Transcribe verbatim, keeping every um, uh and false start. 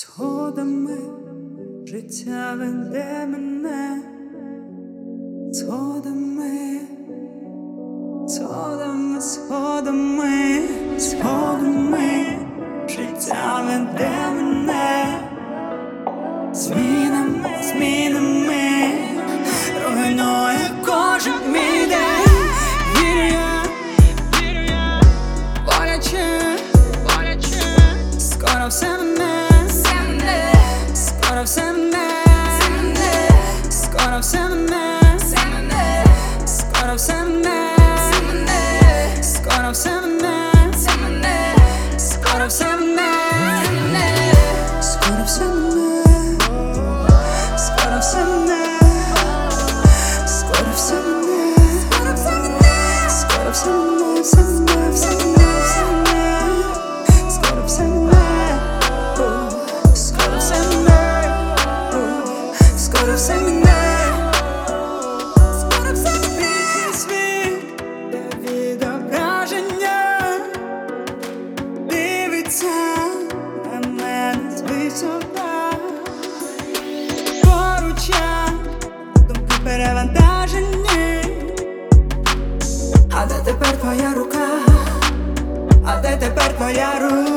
Сходами життя веде мене, сходами, сходами, сходами, сходами життя веде мене, змінами, змінами руйнує кожен мій день. Вірю я, вірю я, боляче, боляче, скоро все мене, все мене, скоро все мене, все мене, скоро все мене, все мене, скоро все мене, все мене, скоро все мене, все мене, скоро все мене, скоро все мене, скоро все мене, скоро все мене, скоро все мене, все мене, все мене, все мене, скоро все мене, скоро все мене, скоро все мене, скоро все мене. Світ та відображення дивиться на мене звисока. Поруч я, думки перевантажені. А де тепер твоя рука? А де тепер твоя рука?